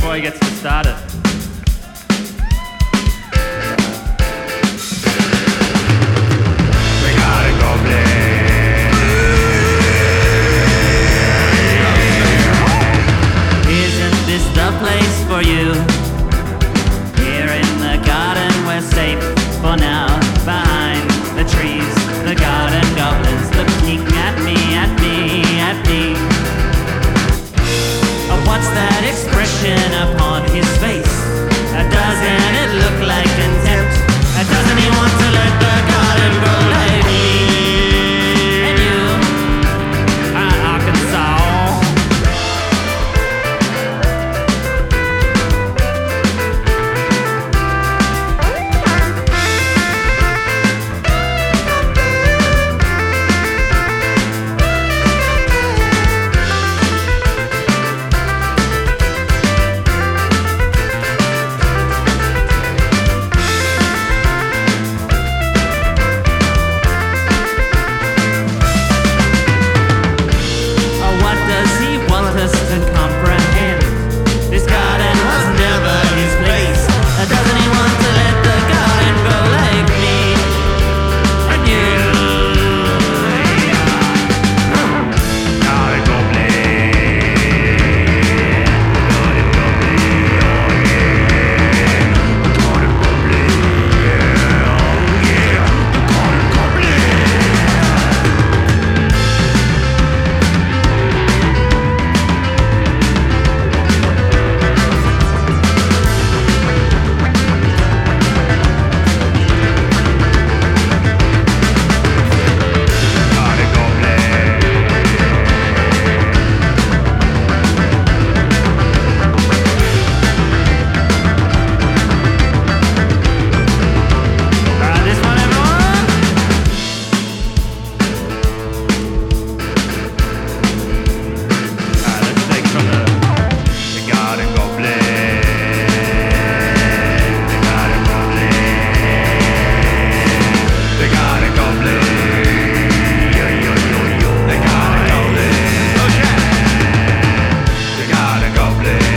before he gets started. We gotta go play. Isn't this the place for you? Here in the garden we're safe for now. Behind the trees, the garden goblins looking at me, at me, at me. What's that expression upon his face? Doesn't it look like contempt? Doesn't he want to let the garden grow like me and you? Arkansas. Us to comprehend this garden was never his place. Doesn't he want to let the garden grow like me and you? Gotta go play. Gotta go play. Oh yeah. Gotta go play. Yeah. Oh yeah. Gotta go play. This one, everyone. Let's take from the. We gotta go play. We gotta go play. We gotta go play. Yo, yo, yo, yo. We gotta go play. Okay. We gotta go play.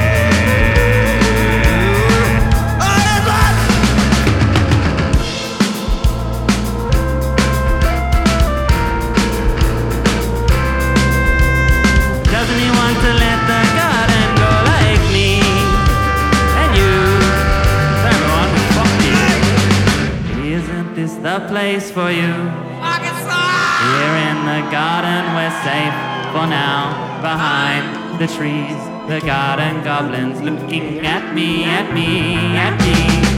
Doesn't he want to let the garden go like me and you? Everyone, fuck you. Isn't this the place for you? Here in the garden we're safe for now. Behind the trees, the garden goblins looking at me, at me, at me.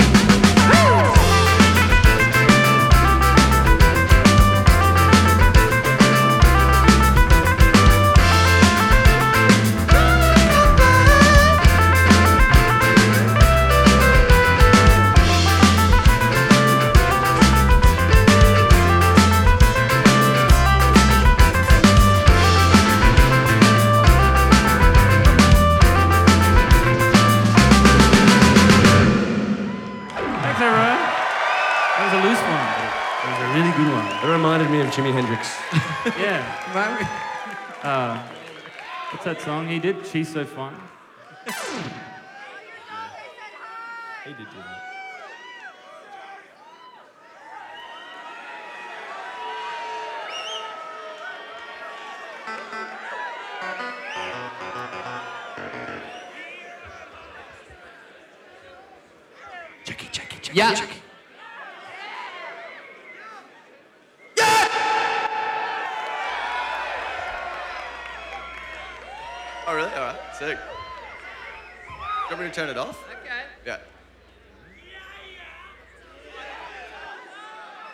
Thanks, everyone. That was a loose one, but it was a really good one. It reminded me of Jimi Hendrix. Yeah. What's that song he did? She's So Fine. He did do that. Yeah. Oh, really? All right, sick. Do you want me to turn it off? Okay. Yeah.